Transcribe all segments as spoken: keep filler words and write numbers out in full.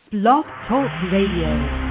Blog Talk Radio.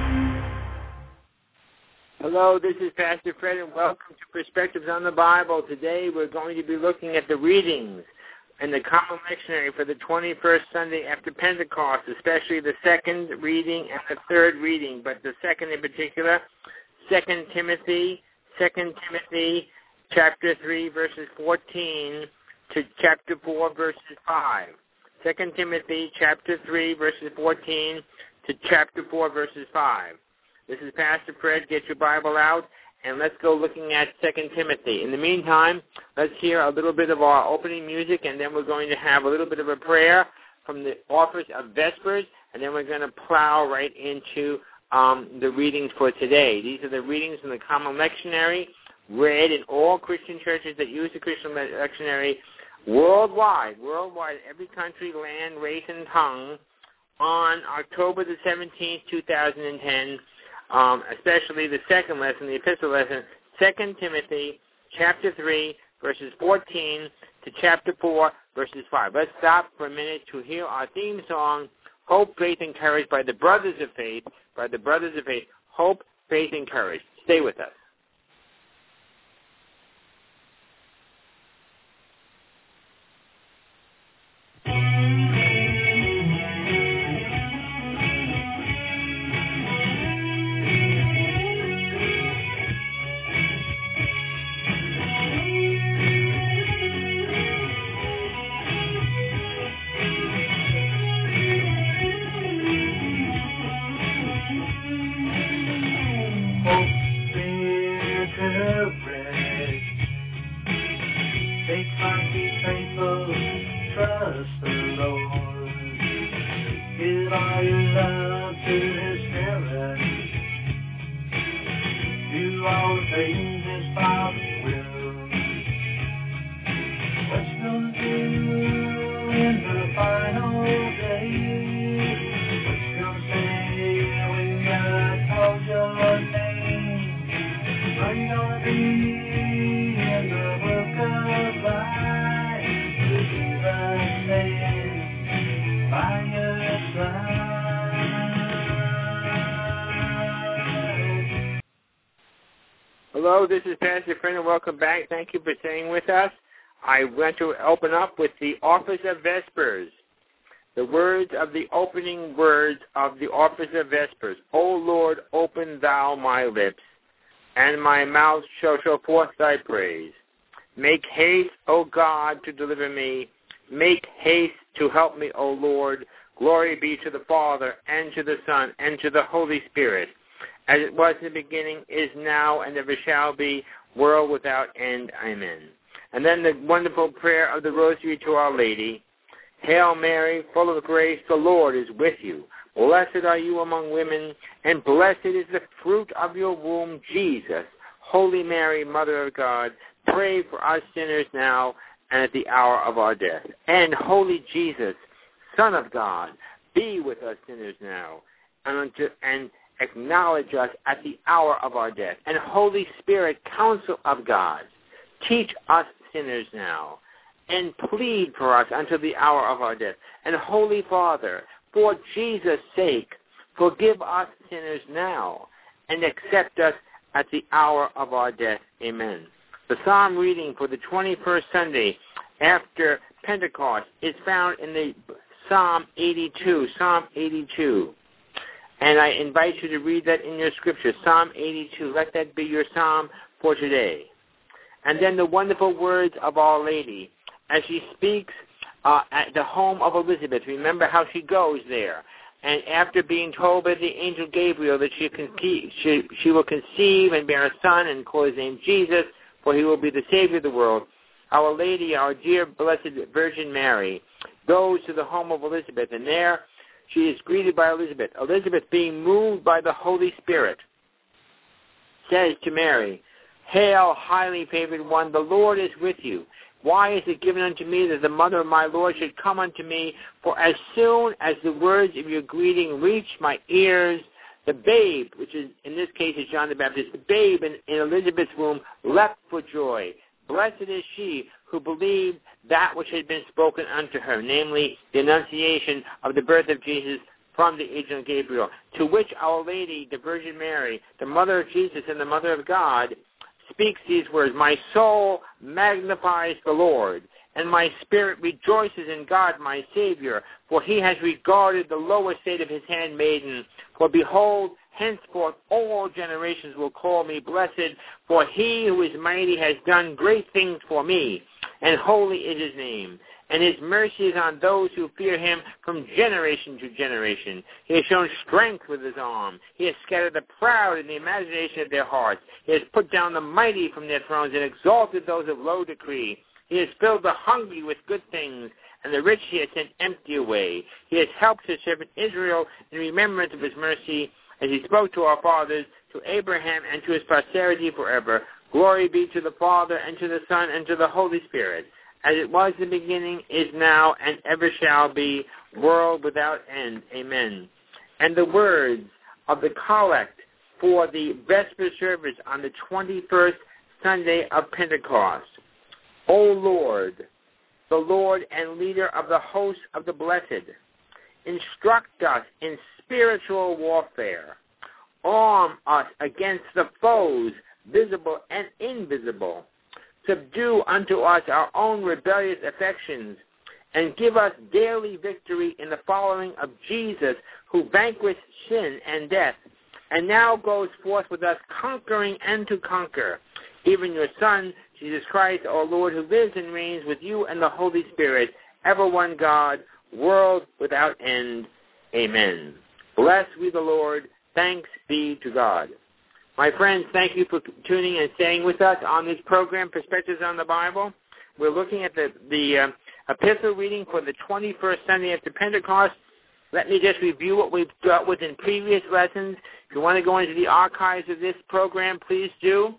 Hello, this is Pastor Fred, and welcome to Perspectives on the Bible. Today we're going to be looking at the readings in the Common Lectionary for the twenty-first Sunday after Pentecost, especially the second reading and the third reading, but the second in particular, Second Timothy, Second Timothy chapter three, verses fourteen to chapter four, verses five. Second Timothy chapter three, verses fourteen to chapter four, verses five. This is Pastor Fred. Get your Bible out, and let's go looking at Second Timothy. In the meantime, let's hear a little bit of our opening music, and then we're going to have a little bit of a prayer from the authors of Vespers, and then we're going to plow right into um, the readings for today. These are the readings from the Common Lectionary, read in all Christian churches that use the Christian Lectionary worldwide, worldwide, every country, land, race, and tongue, on October the seventeenth, two thousand ten. Um, especially the second lesson, the epistle lesson, Second Timothy chapter three, verses fourteen to chapter four, verses five. Let's stop for a minute to hear our theme song, Hope, Faith, and Courage, by the Brothers of Faith, by the Brothers of Faith. Hope, Faith, and Courage. Stay with us. Hello, this is Pastor Fred, and welcome back. Thank you for staying with us. I want to open up with the Office of Vespers. The words of the opening words of the Office of Vespers. O Lord, open thou my lips, and my mouth shall show forth thy praise. Make haste, O God, to deliver me. Make haste to help me, O Lord. Glory be to the Father, and to the Son, and to the Holy Spirit, as it was in the beginning, is now, and ever shall be, world without end. Amen. And then the wonderful prayer of the Rosary to Our Lady. Hail Mary, full of grace, the Lord is with you. Blessed are you among women, and blessed is the fruit of your womb, Jesus. Holy Mary, Mother of God, pray for us sinners now and at the hour of our death. And Holy Jesus, Son of God, be with us sinners now and unto and acknowledge us at the hour of our death. And Holy Spirit, counsel of God, teach us sinners now, and plead for us until the hour of our death. And Holy Father, for Jesus' sake, forgive us sinners now, and accept us at the hour of our death. Amen. The psalm reading for the twenty-first Sunday after Pentecost is found in the Psalm eighty-two, Psalm eighty-two. And I invite you to read that in your scripture, Psalm eighty-two. Let that be your psalm for today. And then the wonderful words of Our Lady as she speaks uh, at the home of Elizabeth. Remember how she goes there. And after being told by the angel Gabriel that she, conceive, she, she will conceive and bear a son and call his name Jesus, for he will be the Savior of the world, Our Lady, our dear blessed Virgin Mary, goes to the home of Elizabeth. And there she is greeted by Elizabeth. Elizabeth, being moved by the Holy Spirit, says to Mary, Hail, highly favored one, the Lord is with you. Why is it given unto me that the mother of my Lord should come unto me? For as soon as the words of your greeting reach my ears, the babe, which is in this case is John the Baptist, the babe in, in Elizabeth's womb leapt for joy. Blessed is she who believed that which had been spoken unto her, namely the annunciation of the birth of Jesus, from the angel Gabriel, to which Our Lady, the Virgin Mary, the Mother of Jesus and the Mother of God, speaks these words, "My soul magnifies the Lord, and my spirit rejoices in God my Savior, for he has regarded the low estate of his handmaiden. For behold, henceforth all generations will call me blessed, for he who is mighty has done great things for me, and holy is his name. And his mercy is on those who fear him from generation to generation. He has shown strength with his arm. He has scattered the proud in the imagination of their hearts. He has put down the mighty from their thrones and exalted those of low decree. He has filled the hungry with good things, and the rich he has sent empty away. He has helped his servant Israel in remembrance of his mercy, as he spoke to our fathers, to Abraham, and to his posterity forever. Glory be to the Father, and to the Son, and to the Holy Spirit, as it was in the beginning, is now, and ever shall be, world without end. Amen." And the words of the collect for the Vesper service on the twenty-first Sunday of Pentecost. O Lord, the Lord and leader of the hosts of the blessed, instruct us in spiritual warfare. Arm us against the foes, visible and invisible. Subdue unto us our own rebellious affections, and give us daily victory in the following of Jesus, who vanquished sin and death, and now goes forth with us conquering and to conquer, even your Son, Jesus Christ, our Lord, who lives and reigns with you and the Holy Spirit, ever one God, world without end. Amen. Bless we the Lord. Thanks be to God. My friends, thank you for tuning and staying with us on this program, Perspectives on the Bible. We're looking at the, the uh, epistle reading for the twenty-first Sunday after Pentecost. Let me just review what we've dealt with in previous lessons. If you want to go into the archives of this program, please do,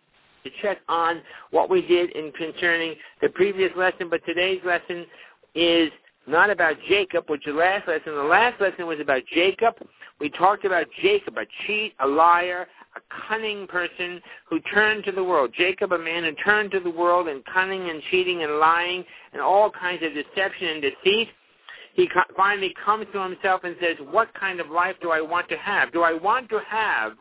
to check on what we did in concerning the previous lesson. But today's lesson is not about Jacob, which is the last lesson. The last lesson was about Jacob. We talked about Jacob, a cheat, a liar, a cunning person who turned to the world. Jacob, a man who turned to the world in cunning and cheating and lying and all kinds of deception and deceit. He finally comes to himself and says, what kind of life do I want to have? Do I want to have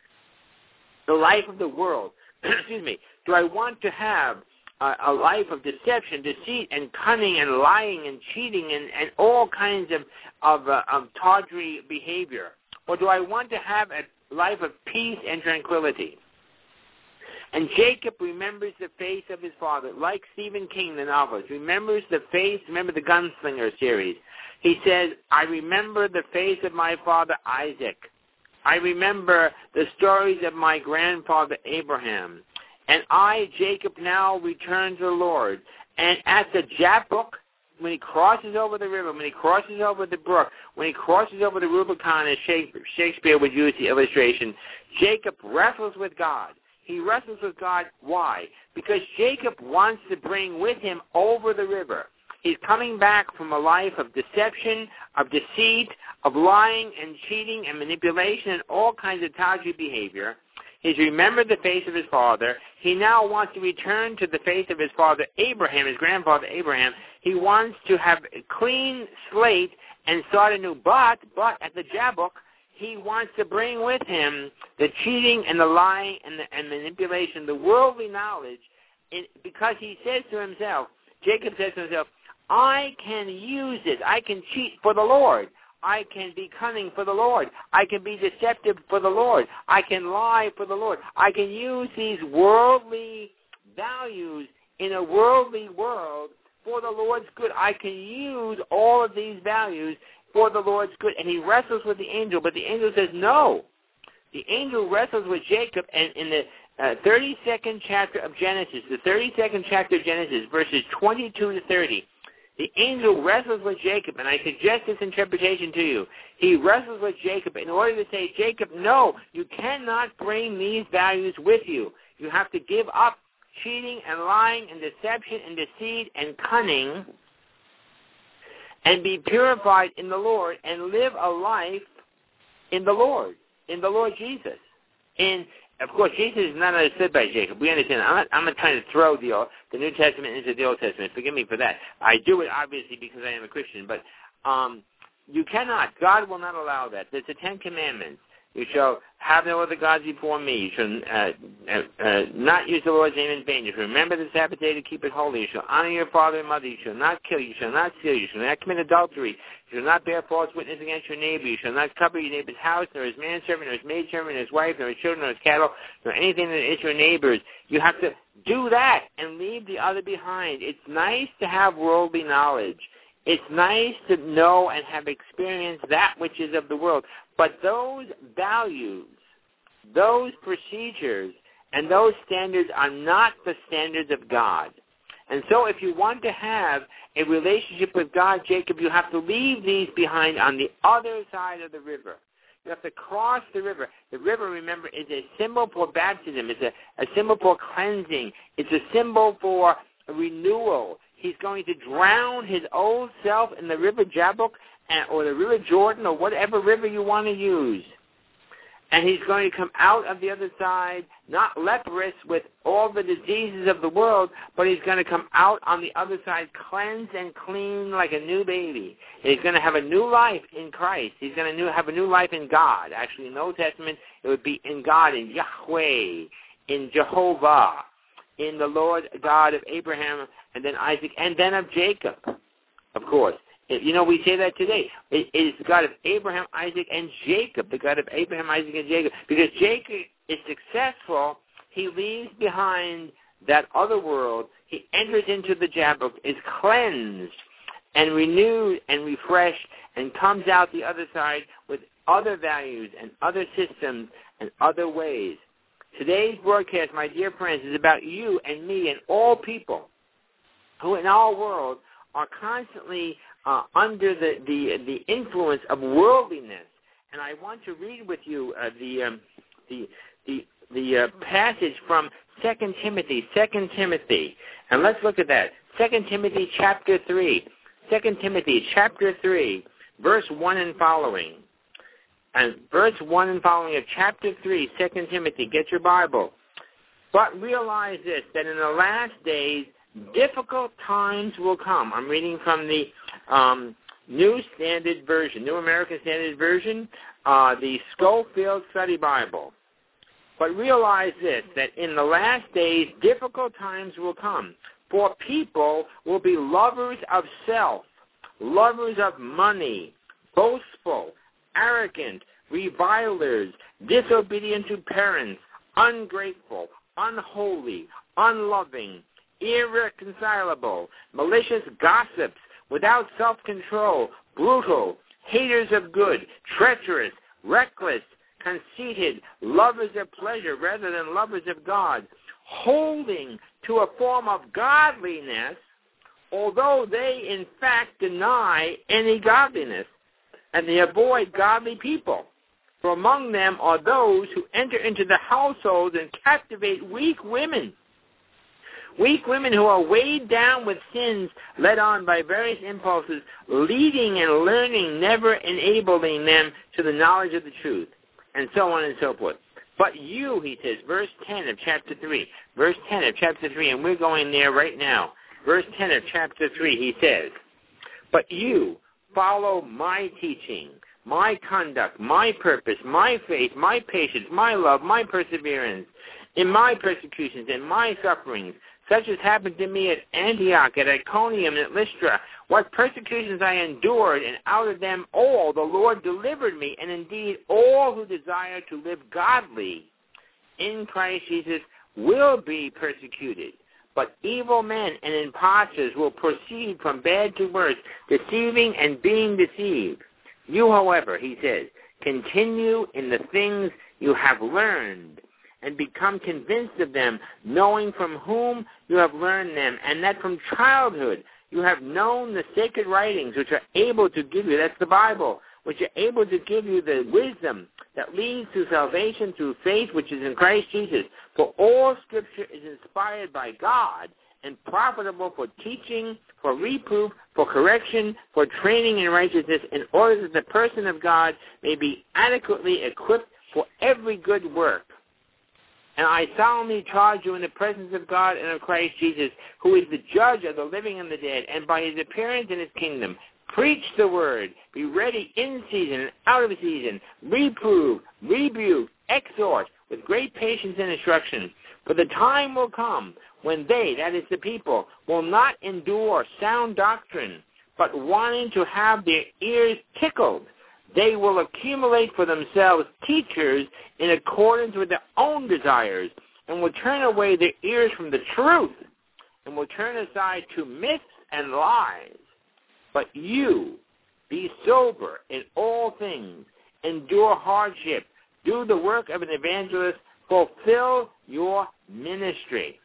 the life of the world? Excuse me. Do I want to have a, a life of deception, deceit, and cunning, and lying, and cheating, and, and all kinds of, of, uh, of tawdry behavior? Or do I want to have a life of peace and tranquility? And Jacob remembers the face of his father, like Stephen King, the novelist, remembers the face, remember the Gunslinger series. He says, I remember the face of my father Isaac. I remember the stories of my grandfather Abraham. And I, Jacob, now return to the Lord. And at the Jabbok, when he crosses over the river, when he crosses over the brook, when he crosses over the Rubicon, as Shakespeare would use the illustration, Jacob wrestles with God. He wrestles with God. Why? Because Jacob wants to bring with him over the river. He's coming back from a life of deception, of deceit, of lying and cheating and manipulation and all kinds of tawdry behavior. He's remembered the face of his father. He now wants to return to the face of his father Abraham, his grandfather Abraham. He wants to have a clean slate and start anew. But, but at the Jabbok, he wants to bring with him the cheating and the lying and the and manipulation, the worldly knowledge, in, because he says to himself, Jacob says to himself, I can use it. I can cheat for the Lord. I can be cunning for the Lord. I can be deceptive for the Lord. I can lie for the Lord. I can use these worldly values in a worldly world for the Lord's good. I can use all of these values for the Lord's good. And he wrestles with the angel, but the angel says no. The angel wrestles with Jacob, and in the uh, thirty-second chapter of Genesis, the thirty-second chapter of Genesis, verses twenty-two to thirty, the angel wrestles with Jacob, and I suggest this interpretation to you. He wrestles with Jacob in order to say, Jacob, no, you cannot bring these values with you. You have to give up cheating and lying and deception and deceit and cunning and be purified in the Lord and live a life in the Lord, in the Lord Jesus. And, of course, Jesus is not understood by Jacob. We understand. I'm not, I'm not trying to throw the, the New Testament into the Old Testament. Forgive me for that. I do it, obviously, because I am a Christian. But um, you cannot. God will not allow that. There's the Ten Commandments. You shall have no other gods before me. You shall uh, uh, uh, not use the Lord's name in vain. You shall remember the Sabbath day to keep it holy. You shall honor your father and mother. You shall not kill. You shall not steal. You shall not commit adultery. You shall not bear false witness against your neighbor. You shall not cover your neighbor's house, nor his manservant, nor his maidservant, nor his wife, nor his children, nor his cattle, nor anything that is your neighbor's. You have to do that and leave the other behind. It's nice to have worldly knowledge. It's nice to know and have experienced that which is of the world. But those values, those procedures, and those standards are not the standards of God. And so if you want to have a relationship with God, Jacob, you have to leave these behind on the other side of the river. You have to cross the river. The river, remember, is a symbol for baptism. It's a, a symbol for cleansing. It's a symbol for renewal. He's going to drown his old self in the river Jabbok or the river Jordan or whatever river you want to use. And he's going to come out of the other side, not leprous with all the diseases of the world, but he's going to come out on the other side cleansed and clean like a new baby. He's going to have a new life in Christ. He's going to new, have a new life in God. Actually, in the Old Testament, it would be in God, in Yahweh, in Jehovah, in the Lord God of Abraham, and then Isaac, and then of Jacob, of course. You know, we say that today. It is the God of Abraham, Isaac, and Jacob, the God of Abraham, Isaac, and Jacob. Because Jacob is successful, he leaves behind that other world. He enters into the Jabbok, is cleansed and renewed and refreshed, and comes out the other side with other values and other systems and other ways. Today's broadcast, my dear friends, is about you and me and all people who in our world are constantly uh, under the, the the influence of worldliness. And I want to read with you uh, the, um, the the the uh, passage from Second Timothy, Second Timothy. And let's look at that. Second Timothy chapter three. Second Timothy chapter three, verse one and following. And verse one and following of chapter three, Second Timothy. Get your Bible. But realize this, that in the last days, difficult times will come. I'm reading from the um, New Standard Version, New American Standard Version, uh, the Schofield Study Bible. But realize this, that in the last days, difficult times will come. For people will be lovers of self, lovers of money, boastful, arrogant, revilers, disobedient to parents, ungrateful, unholy, unloving, irreconcilable, malicious gossips, without self-control, brutal, haters of good, treacherous, reckless, conceited, lovers of pleasure rather than lovers of God, holding to a form of godliness, although they in fact deny any godliness, and they avoid godly people. For among them are those who enter into the households and captivate weak women. Weak women who are weighed down with sins led on by various impulses, leading and learning, never enabling them to the knowledge of the truth, and so on and so forth. But you, he says, verse ten of chapter three, verse ten of chapter three, and we're going there right now. Verse ten of chapter three, he says, but you follow my teaching, my conduct, my purpose, my faith, my patience, my love, my perseverance, in my persecutions and my sufferings, such as happened to me at Antioch, at Iconium, and at Lystra. What persecutions I endured, and out of them all the Lord delivered me, and indeed all who desire to live godly in Christ Jesus will be persecuted. But evil men and impostors will proceed from bad to worse, deceiving and being deceived. You, however, he says, continue in the things you have learned, and become convinced of them, knowing from whom you have learned them, and that from childhood you have known the sacred writings, which are able to give you, that's the Bible, which are able to give you the wisdom that leads to salvation through faith, which is in Christ Jesus. For all Scripture is inspired by God and profitable for teaching, for reproof, for correction, for training in righteousness, in order that the person of God may be adequately equipped for every good work. And I solemnly charge you in the presence of God and of Christ Jesus, who is the judge of the living and the dead, and by his appearance in his kingdom, Preach the word. Be ready in season and out of season. Reprove, rebuke, exhort with great patience and instruction. For the time will come when they, that is the people, will not endure sound doctrine, but wanting to have their ears tickled, they will accumulate for themselves teachers in accordance with their own desires, and will turn away their ears from the truth, and will turn aside to myths and lies. But you, be sober in all things, endure hardship, do the work of an evangelist, fulfill your ministry.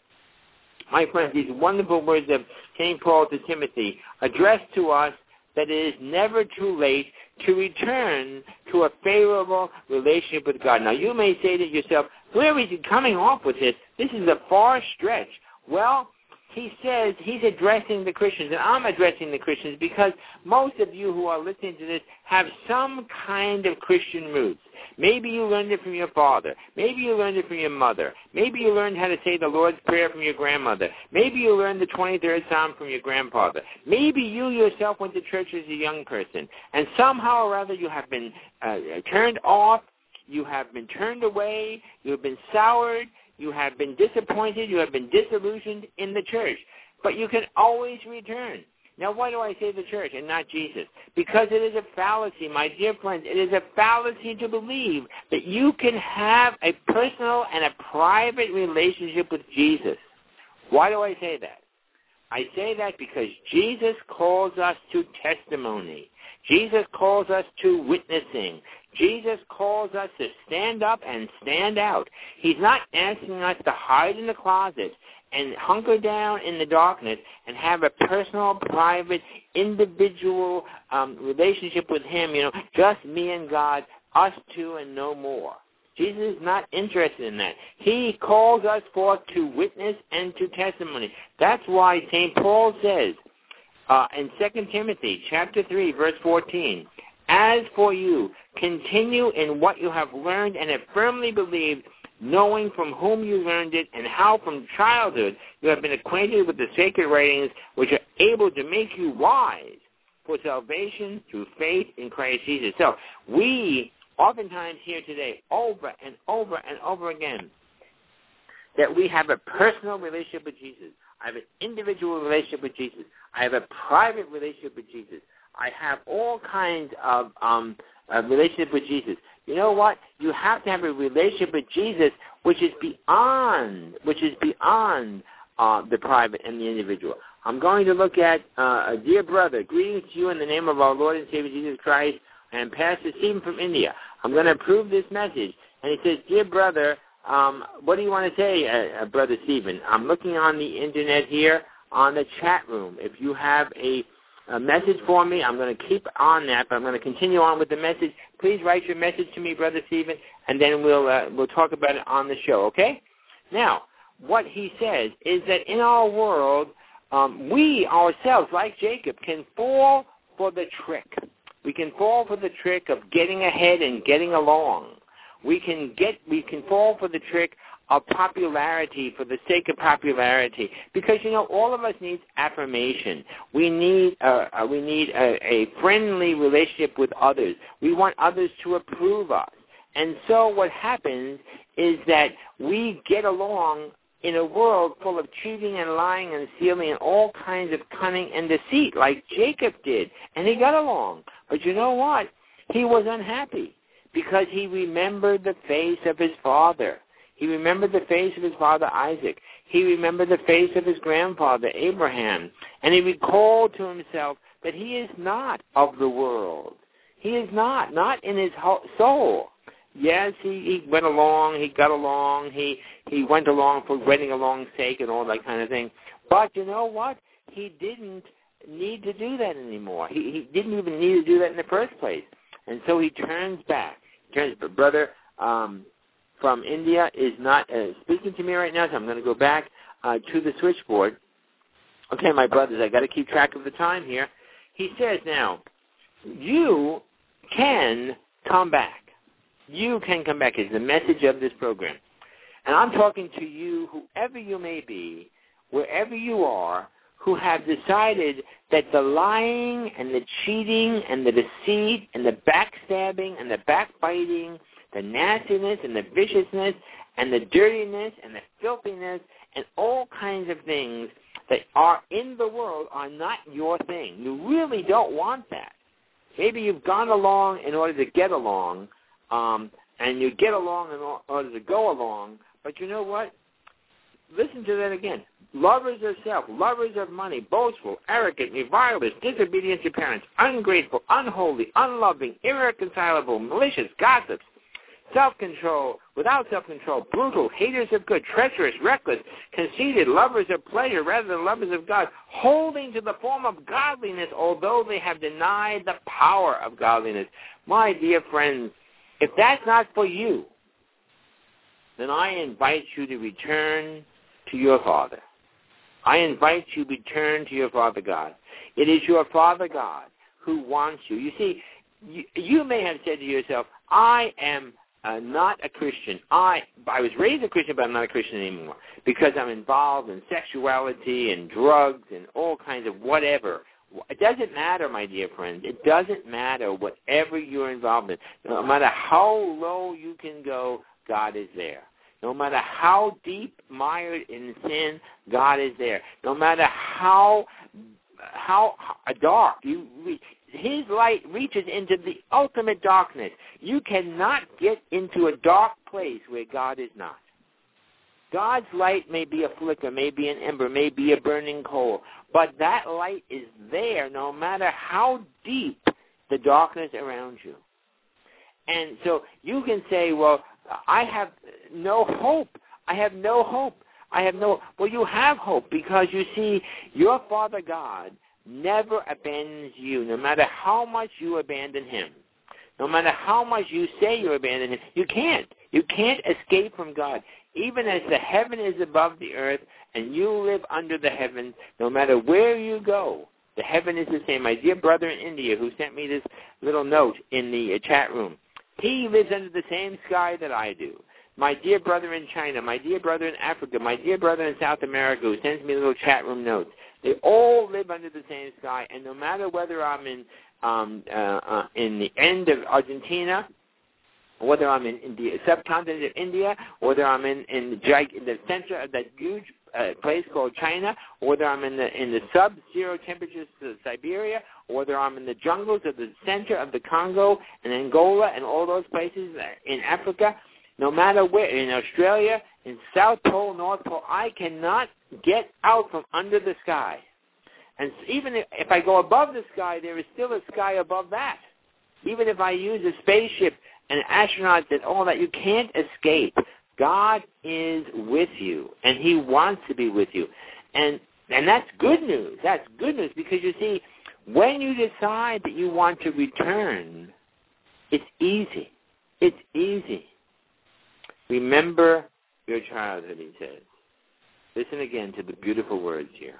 My friends, these wonderful words of Saint Paul to Timothy address to us that it is never too late to return to a favorable relationship with God. Now, you may say to yourself, where is he coming off with this? This is a far stretch. Well, he says he's addressing the Christians, and I'm addressing the Christians because most of you who are listening to this have some kind of Christian roots. Maybe you learned it from your father. Maybe you learned it from your mother. Maybe you learned how to say the Lord's Prayer from your grandmother. Maybe you learned the twenty-third Psalm from your grandfather. Maybe you yourself went to church as a young person, and somehow or other you have been uh, turned off, you have been turned away, you have been soured, you have been disappointed, you have been disillusioned in the church. But you can always return. Now, why do I say the church and not Jesus? Because it is a fallacy, my dear friends. It is a fallacy to believe that you can have a personal and a private relationship with Jesus. Why do I say that? I say that because Jesus calls us to testimony. Jesus calls us to witnessing. Jesus calls us to stand up and stand out. He's not asking us to hide in the closet and hunker down in the darkness and have a personal, private, individual um, relationship with him, you know, just me and God, us two and no more. Jesus is not interested in that. He calls us forth to witness and to testimony. That's why Saint Paul says uh, in Second Timothy chapter three, verse fourteen, as for you, continue in what you have learned and have firmly believed, knowing from whom you learned it and how from childhood you have been acquainted with the sacred writings, which are able to make you wise for salvation through faith in Christ Jesus. So we oftentimes hear today over and over and over again that we have a personal relationship with Jesus. I have an individual relationship with Jesus. I have a private relationship with Jesus. I have all kinds of um, uh, relationship with Jesus. You know what? You have to have a relationship with Jesus which is beyond, which is beyond uh, the private and the individual. I'm going to look at uh, a dear brother. Greetings to you in the name of our Lord and Savior Jesus Christ. I am Pastor Stephen from India. I'm going to approve this message. And he says, dear brother, um, what do you want to say, uh, uh, Brother Stephen? I'm looking on the Internet here on the chat room. If you have a A message for me, I'm going to keep on that, but I'm going to continue on with the message. Please write your message to me, Brother Stephen, and then we'll uh, we'll talk about it on the show, okay? Now, what he says is that in our world, um, we ourselves, like Jacob, can fall for the trick. We can fall for the trick of getting ahead and getting along. We can get, we can fall for the trick of popularity for the sake of popularity, because you know all of us need affirmation. We need uh, uh, we need a, a friendly relationship with others. We want others to approve us, and so what happens is that we get along in a world full of cheating and lying and stealing and all kinds of cunning and deceit, like Jacob did, and he got along. But you know what? He was unhappy because he remembered the face of his father. He remembered the face of his father Isaac. He remembered the face of his grandfather Abraham. And he recalled to himself that he is not of the world. He is not, not in his soul. Yes, he, he went along, he got along, he, he went along for getting along's sake and all that kind of thing. But you know what? He didn't need to do that anymore. He, he didn't even need to do that in the first place. And so he turns back. He turns, but brother, um, from India is not uh, speaking to me right now, so I'm going to go back uh, to the switchboard. Okay, my brothers, I got to keep track of the time here. He says now, you can come back. You can come back is the message of this program. And I'm talking to you, whoever you may be, wherever you are, who have decided that the lying and the cheating and the deceit and the backstabbing and the backbiting, the nastiness and the viciousness and the dirtiness and the filthiness and all kinds of things that are in the world are not your thing. You really don't want that. Maybe you've gone along in order to get along, um, and you get along in order to go along, but you know what? Listen to that again. Lovers of self, lovers of money, boastful, arrogant, revilers, disobedient to parents, ungrateful, unholy, unloving, irreconcilable, malicious, gossips, self-control, without self-control, brutal, haters of good, treacherous, reckless, conceited, lovers of pleasure rather than lovers of God, holding to the form of godliness, although they have denied the power of godliness. My dear friends, if that's not for you, then I invite you to return to your Father. I invite you to return to your Father God. It is your Father God who wants you. You see, you, you may have said to yourself, I am Uh, not a Christian. I I was raised a Christian, but I'm not a Christian anymore because I'm involved in sexuality and drugs and all kinds of whatever. It doesn't matter, my dear friends. It doesn't matter whatever you're involved in. No matter how low you can go, God is there. No matter how deep mired in sin, God is there. No matter how how dark you reach, His light reaches into the ultimate darkness. You cannot get into a dark place where God is not. God's light may be a flicker, may be an ember, may be a burning coal, but that light is there no matter how deep the darkness around you. And so you can say, well, I have no hope. I have no hope. I have no, well, you have hope because you see, your Father God never abandons you, no matter how much you abandon Him. No matter how much you say you abandon Him, you can't. You can't escape from God. Even as the heaven is above the earth and you live under the heavens, no matter where you go, the heaven is the same. My dear brother in India who sent me this little note in the chat room, he lives under the same sky that I do. My dear brother in China, my dear brother in Africa, my dear brother in South America who sends me little chat room notes, they all live under the same sky, and no matter whether I'm in um, uh, uh, in the end of Argentina, whether I'm in, in the subcontinent of India, whether I'm in, in, the, in the center of that huge uh, place called China, or whether I'm in the in the sub-zero temperatures of Siberia, or whether I'm in the jungles of the center of the Congo and Angola and all those places in Africa, no matter where, in Australia, in South Pole, North Pole, I cannot get out from under the sky. And even if I go above the sky, there is still a sky above that. Even if I use a spaceship and astronauts and all that, you can't escape. God is with you, and He wants to be with you. And and that's good news. That's good news because, you see, when you decide that you want to return, it's easy. It's easy. Remember your childhood, he says. Listen again to the beautiful words here.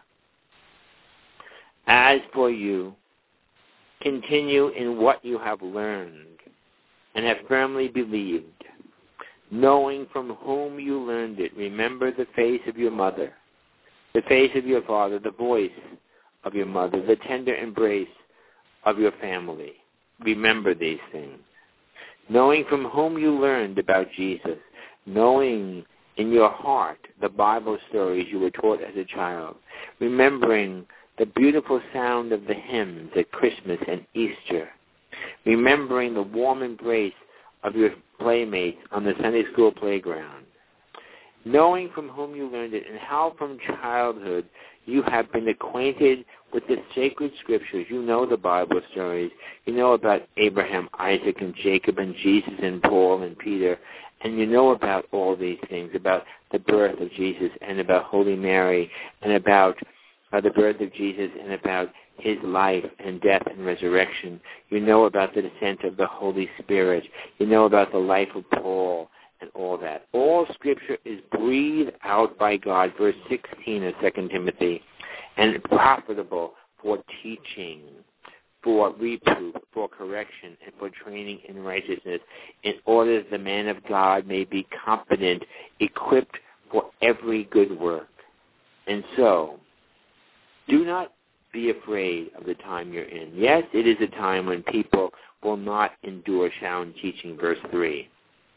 As for you, continue in what you have learned and have firmly believed, knowing from whom you learned it. Remember the face of your mother, the face of your father, the voice of your mother, the tender embrace of your family. Remember these things. Knowing from whom you learned about Jesus, knowing in your heart the Bible stories you were taught as a child, remembering the beautiful sound of the hymns at Christmas and Easter, remembering the warm embrace of your playmates on the Sunday school playground, knowing from whom you learned it and how from childhood you have been acquainted with the sacred scriptures. You know the Bible stories. You know about Abraham, Isaac, and Jacob, and Jesus, and Paul, and Peter. And you know about all these things, about the birth of Jesus, and about Holy Mary, and about uh, the birth of Jesus, and about his life and death and resurrection. You know about the descent of the Holy Spirit. You know about the life of Paul and all that. All Scripture is breathed out by God, verse sixteen of Second Timothy, and profitable for teaching, for reproof, for correction, and for training in righteousness, in order that the man of God may be competent, equipped for every good work. And so, Do not be afraid of the time you're in. Yes, it is a time when people will not endure sound teaching, verse three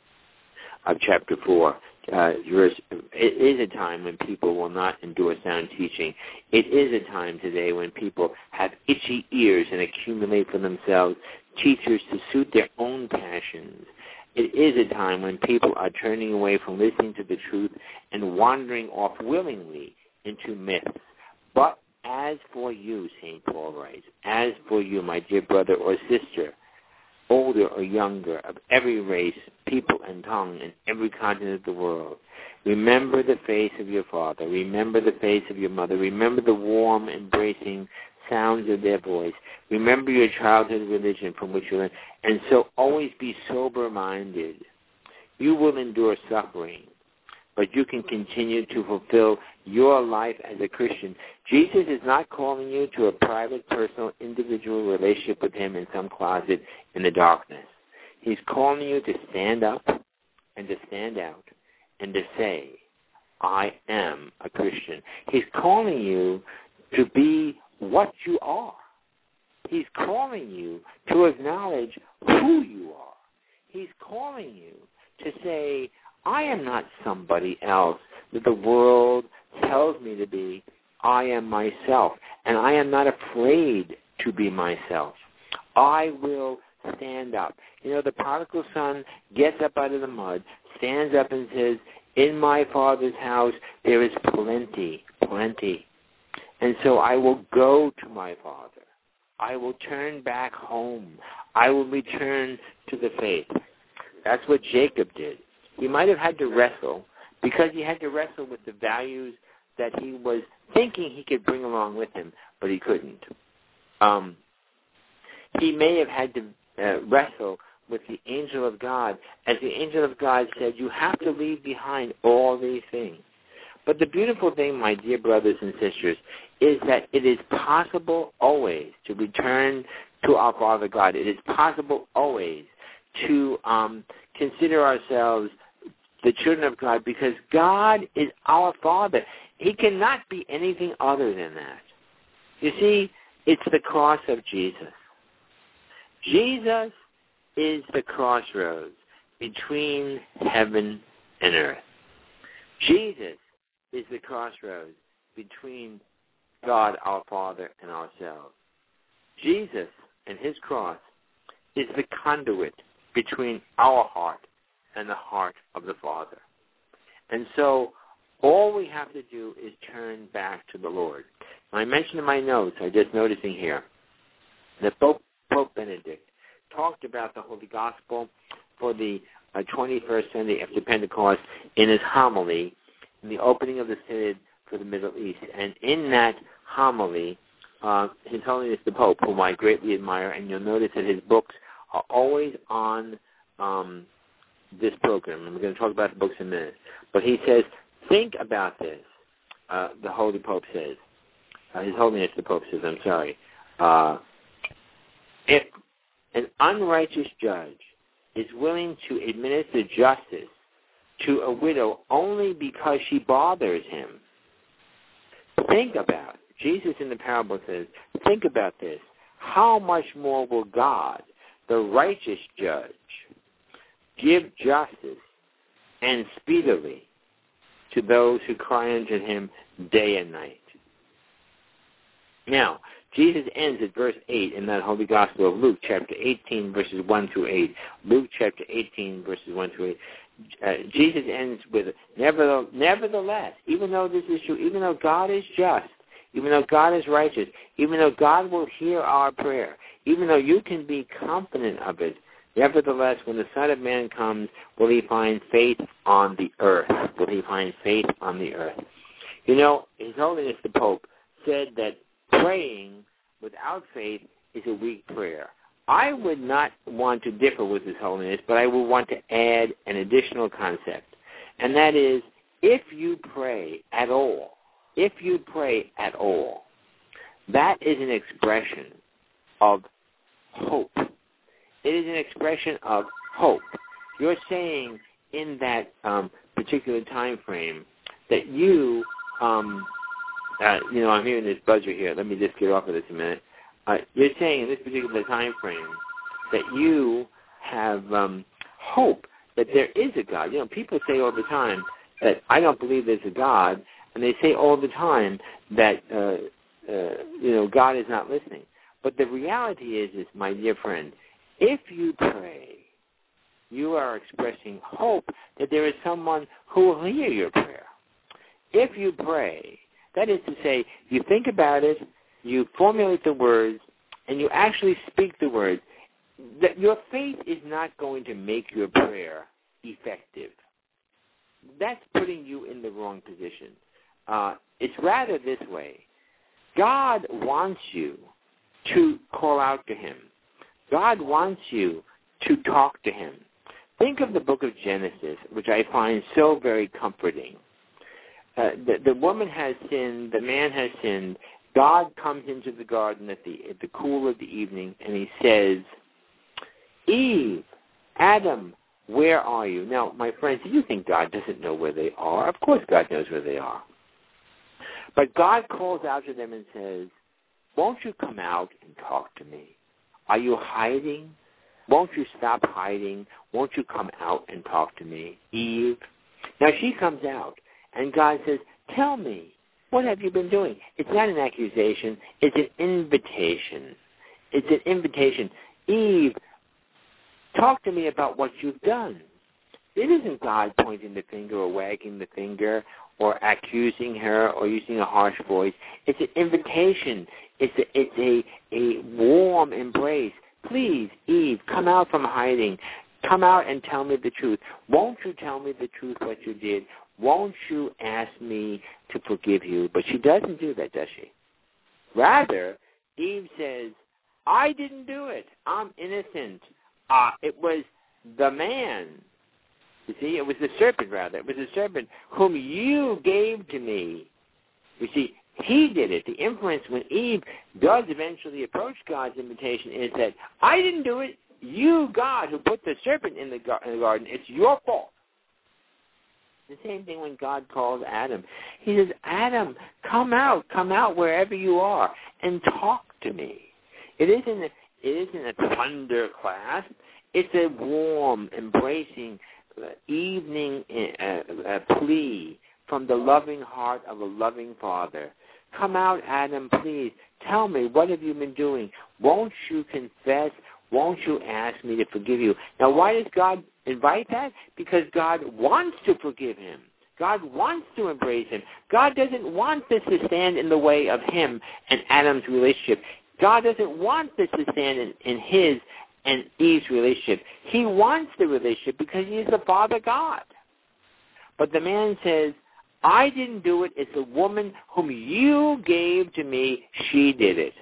of chapter four. Uh, verse, it is a time when people will not endure sound teaching. It is a time today when people have itchy ears and accumulate for themselves teachers to suit their own passions. It is a time when people are turning away from listening to the truth and wandering off willingly into myths. But as for you, Saint Paul writes, as for you, my dear brother or sister, older or younger, of every race, people, and tongue, in every continent of the world, remember the face of your father, remember the face of your mother, remember the warm, embracing sounds of their voice, remember your childhood religion from which you learned, and so always be sober-minded. You will endure suffering, but you can continue to fulfill your life as a Christian. Jesus is not calling you to a private, personal, individual relationship with him in some closet in the darkness. He's calling you to stand up and to stand out and to say, I am a Christian. He's calling you to be what you are. He's calling you to acknowledge who you are. He's calling you to say, I am not somebody else that the world tells me to be. I am myself, and I am not afraid to be myself. I will stand up. You know, the prodigal son gets up out of the mud, stands up and says, in my Father's house there is plenty, plenty. And so I will go to my Father. I will turn back home. I will return to the faith. That's what Jacob did. He might have had to wrestle because he had to wrestle with the values that he was thinking he could bring along with him, but he couldn't. Um, he may have had to uh, wrestle with the angel of God, as the angel of God said, you have to leave behind all these things. But the beautiful thing, my dear brothers and sisters, is that it is possible always to return to our Father God. It is possible always to um, consider ourselves the children of God, because God is our Father. He cannot be anything other than that. You see, it's the cross of Jesus. Jesus is the crossroads between heaven and earth. Jesus is the crossroads between God, our Father, and ourselves. Jesus and his cross is the conduit between our heart and the heart of the Father. And so all we have to do is turn back to the Lord. Now, I mentioned in my notes, I'm just noticing here, that Pope, Pope Benedict talked about the Holy Gospel for the uh, twenty-first Sunday after Pentecost in his homily, in the opening of the Synod for the Middle East. And in that homily, uh, His Holiness the Pope, whom I greatly admire, and you'll notice that his books are always on um, this program, and we're going to talk about the books in a minute. But he says, think about this, uh, the Holy Pope says. Uh, His Holiness the Pope says, I'm sorry. Uh, if an unrighteous judge is willing to administer justice to a widow only because she bothers him, think about it. Jesus in the parable says, think about this. How much more will God, the righteous judge, give justice and speedily to those who cry unto him day and night? Now, Jesus ends at verse eight in that Holy Gospel of Luke, chapter eighteen, verses one through eight. Luke, chapter eighteen, verses one through eight. Uh, Jesus ends with, nevertheless, even though this is true, even though God is just, even though God is righteous, even though God will hear our prayer, even though you can be confident of it, nevertheless, when the Son of Man comes, will he find faith on the earth? Will he find faith on the earth? You know, His Holiness the Pope said that praying without faith is a weak prayer. I would not want to differ with His Holiness, but I would want to add an additional concept, and that is, if you pray at all, if you pray at all, that is an expression of hope. It is an expression of hope. You're saying in that um, particular time frame that you um, uh, you know, I'm hearing this buzzer here. Let me just get off of this a minute. Uh, you're saying in this particular time frame that you have um, hope that there is a God. You know, people say all the time that I don't believe there's a God, and they say all the time that, uh, uh, you know, God is not listening. But the reality is, is, my dear friend, if you pray, you are expressing hope that there is someone who will hear your prayer. If you pray, that is to say, you think about it, you formulate the words, and you actually speak the words, that your faith is not going to make your prayer effective. That's putting you in the wrong position. Uh, it's rather this way. God wants you to call out to him. God wants you to talk to him. Think of the book of Genesis, which I find so very comforting. Uh, the, the woman has sinned, the man has sinned. God comes into the garden at the, at the cool of the evening, and he says, Eve, Adam, where are you? Now, my friends, do you think God doesn't know where they are? Of course God knows where they are. But God calls out to them and says, won't you come out and talk to me? Are you hiding? Won't you stop hiding? Won't you come out and talk to me, Eve? Now she comes out, and God says, tell me, what have you been doing? It's not an accusation. It's an invitation. It's an invitation. Eve, talk to me about what you've done. It isn't God pointing the finger or wagging the finger or accusing her or using a harsh voice. It's an invitation. It's a, it's a, a warm embrace. Please, Eve, come out from hiding. Come out and tell me the truth. Won't you tell me the truth, what you did? Won't you ask me to forgive you? But she doesn't do that, does she? Rather, Eve says, I didn't do it. I'm innocent. Uh, it was the man. You see, it was the serpent, rather. It was the serpent whom you gave to me. You see, he did it. The inference when Eve does eventually approach God's invitation is that I didn't do it. You, God, who put the serpent in the, gar- in the garden, it's your fault. The same thing when God calls Adam. He says, Adam, come out, come out wherever you are and talk to me. It isn't a, it isn't a thunder It's a warm, embracing uh, evening uh, uh, plea from the loving heart of a loving father. Come out, Adam, please. Tell me, what have you been doing? Won't you confess? Won't you ask me to forgive you? Now, why does God invite that? Because God wants to forgive him. God wants to embrace him. God doesn't want this to stand in the way of him and Adam's relationship. God doesn't want this to stand in, in his and Eve's relationship. He wants the relationship because he is the Father God. But the man says, I didn't do it. It's the woman whom you gave to me. She did it.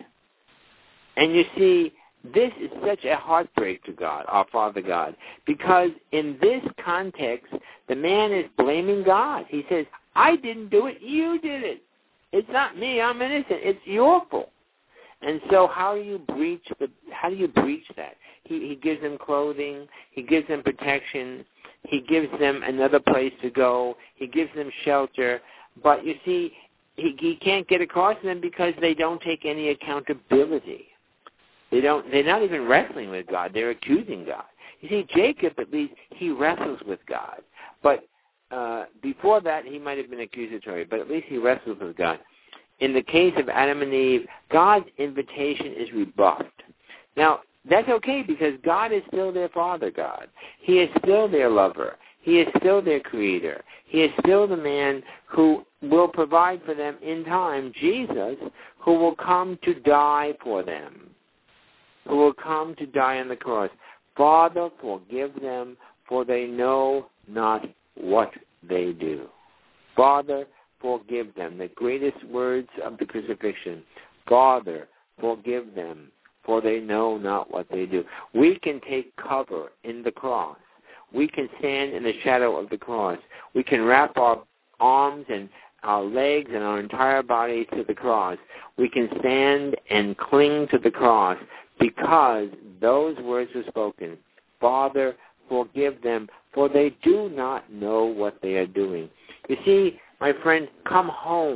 And you see, this is such a heartbreak to God, our Father God, because in this context, the man is blaming God. He says, I didn't do it. You did it. It's not me. I'm innocent. It's your fault. And so how do you breach the, how do you breach that? He, he gives them clothing. He gives them protection. He gives them another place to go. He gives them shelter. But you see, he, he can't get across to them because they don't take any accountability. They don't, they're not even wrestling with God. They're accusing God. You see, Jacob, at least, he wrestles with God. But uh, before that, he might have been accusatory, but at least he wrestles with God. In the case of Adam and Eve, God's invitation is rebuffed. Now, that's okay because God is still their Father God. He is still their lover. He is still their creator. He is still the man who will provide for them in time, Jesus, who will come to die for them, who will come to die on the cross. Father, forgive them, for they know not what they do. Father, forgive them. The greatest words of the crucifixion. Father, forgive them, for they know not what they do. We can take cover in the cross. We can stand in the shadow of the cross. We can wrap our arms and our legs and our entire body to the cross. We can stand and cling to the cross because those words were spoken. Father, forgive them, for they do not know what they are doing. You see, my friend, come home.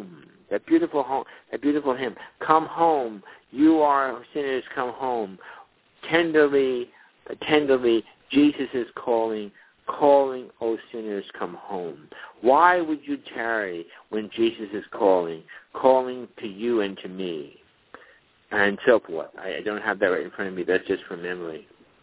That beautiful home, that beautiful hymn. Come home, you are sinners, come home. Tenderly, tenderly, Jesus is calling, calling, O sinners, come home. Why would you tarry when Jesus is calling, calling to you and to me? And so forth. I, I don't have that right in front of me. That's just from memory.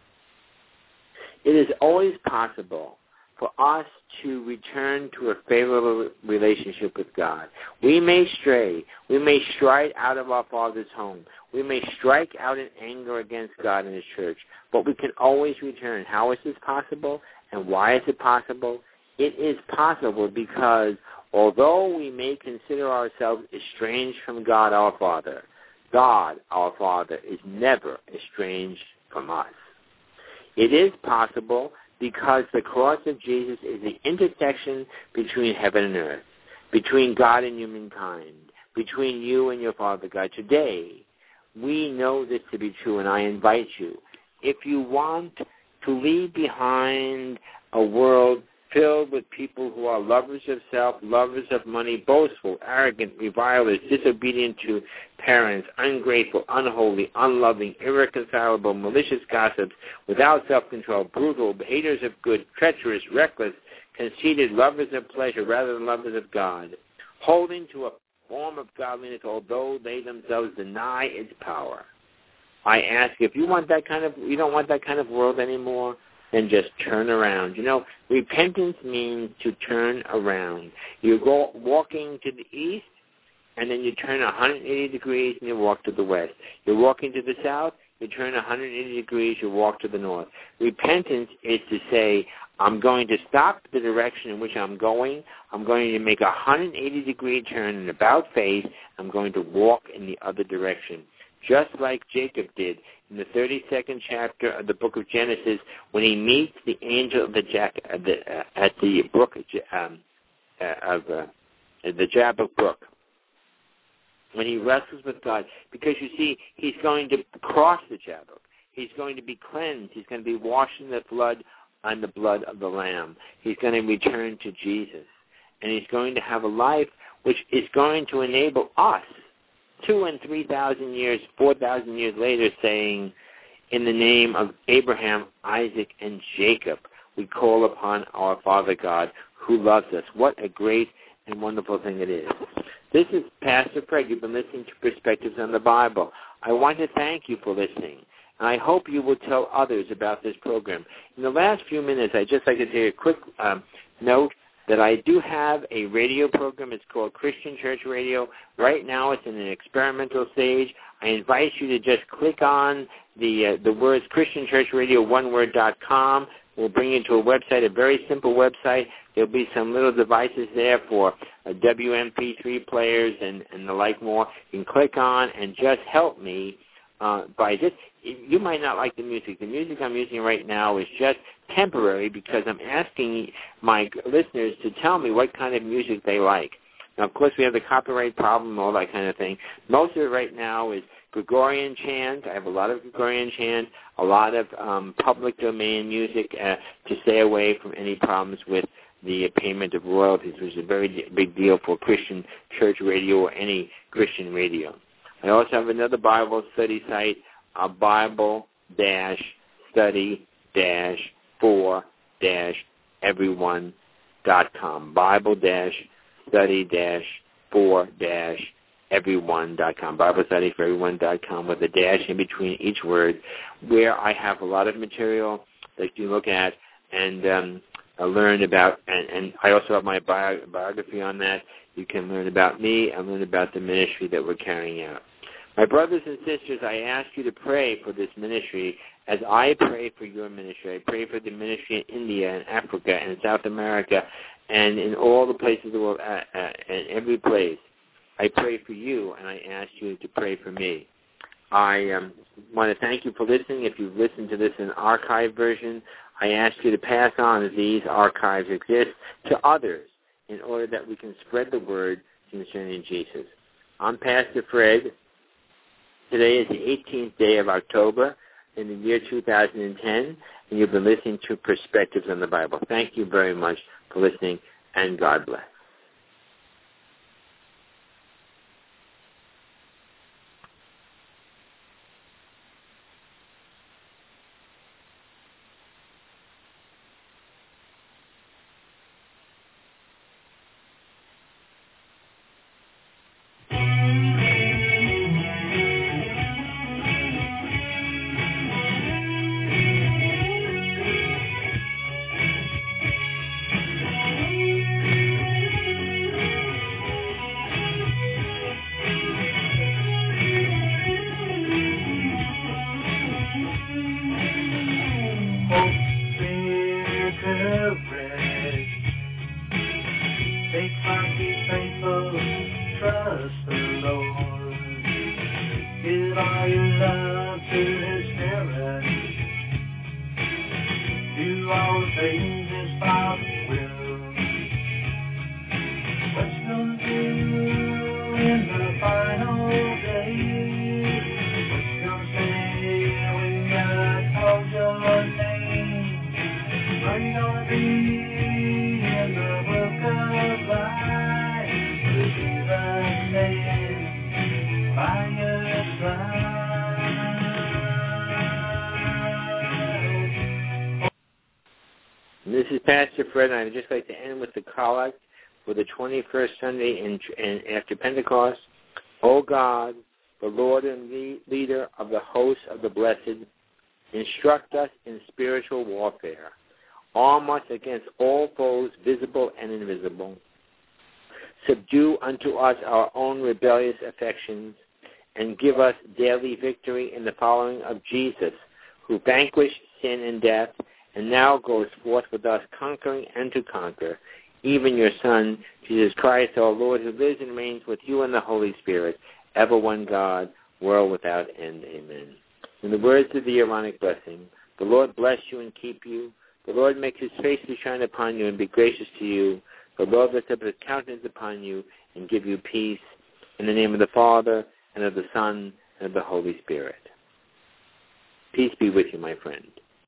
It is always possible for us to return to a favorable relationship with God. We may stray. We may stride out of our Father's home. We may strike out in anger against God and His church, but we can always return. How is this possible, and why is it possible? It is possible because although we may consider ourselves estranged from God our Father, God our Father is never estranged from us. It is possible because the cross of Jesus is the intersection between heaven and earth, between God and humankind, between you and your Father God. Today, we know this to be true, and I invite you, if you want to leave behind a world filled with people who are lovers of self, lovers of money, boastful, arrogant, revilers, disobedient to parents, ungrateful, unholy, unloving, irreconcilable, malicious gossips, without self-control, brutal, haters of good, treacherous, reckless, conceited, lovers of pleasure rather than lovers of God, holding to a form of godliness although they themselves deny its power. I ask, if you want that kind of, you don't want that kind of world anymore, then just turn around. You know, repentance means to turn around. You go walking to the east, and then you turn one hundred eighty degrees, and you walk to the west. You're walking to the south, you turn one hundred eighty degrees, you walk to the north. Repentance is to say, I'm going to stop the direction in which I'm going. I'm going to make a one hundred eighty degree turn and about face. I'm going to walk in the other direction. Just like Jacob did in the thirty-second chapter of the book of Genesis, when he meets the angel of the Jack, uh, the, uh, at the brook um, uh, of uh, the Jabbok brook, when he wrestles with God, because you see, he's going to cross the Jabbok. He's going to be cleansed. He's going to be washed in the blood on the blood of the Lamb. He's going to return to Jesus, and he's going to have a life which is going to enable us two and three thousand years, four thousand years later, saying, in the name of Abraham, Isaac, and Jacob, we call upon our Father God who loves us. What a great and wonderful thing it is. This is Pastor Fred. You've been listening to Perspectives on the Bible. I want to thank you for listening, and I hope you will tell others about this program. In the last few minutes, I'd just like to take a quick um, note that I do have a radio program. It's called Christian Church Radio. Right now it's in an experimental stage. I invite you to just click on the uh, the words Christian Church Radio, one word dot com. We'll bring you to a website, a very simple website. There'll be some little devices there for uh, W M P three players and, and the like more. You can click on and just help me uh, by just, you might not like the music. The music I'm using right now is just temporary because I'm asking my listeners to tell me what kind of music they like. Now, of course, we have the copyright problem, all that kind of thing. Most of it right now is Gregorian chant. I have a lot of Gregorian chant, a lot of um, public domain music uh, to stay away from any problems with the payment of royalties, which is a very big deal for Christian church radio or any Christian radio. I also have another Bible study site, a Bible dash study dash for dash everyone dot com. Bible dash study dash for dash everyone dot com. Bible study for everyone dot com with a dash in between each word, where I have a lot of material that you look at and um, learn about. And, and I also have my bio, biography on that. You can learn about me and learn about the ministry that we're carrying out. My brothers and sisters, I ask you to pray for this ministry as I pray for your ministry. I pray for the ministry in India and Africa and South America and in all the places of the world, uh, uh, in every place. I pray for you, and I ask you to pray for me. I um, want to thank you for listening. If you've listened to this in archive version, I ask you to pass on, as these archives exist, to others in order that we can spread the word concerning Jesus. I'm Pastor Fred. Today is the eighteenth day of October in the year two thousand ten, and you've been listening to Perspectives on the Bible. Thank you very much for listening, and God bless. things His Father will. What's gonna do in the final day? What's gonna say when God calls your name? Are you gonna be in the book of life? Will Jesus stand by your side? This is Pastor Fred, and I'd just like to end with the collect for the twenty-first Sunday in, in, after Pentecost. O God, the Lord and the leader of the hosts of the blessed, instruct us in spiritual warfare, arm us against all foes, visible and invisible. Subdue unto us our own rebellious affections, and give us daily victory in the following of Jesus, who vanquished sin and death, and now goes forth with us, conquering and to conquer, even your Son, Jesus Christ, our Lord, who lives and reigns with you in the Holy Spirit, ever one God, world without end. Amen. In the words of the Aaronic blessing, the Lord bless you and keep you. The Lord make his face to shine upon you and be gracious to you. The Lord lift up his countenance upon you and give you peace. In the name of the Father, and of the Son, and of the Holy Spirit. Peace be with you, my friend.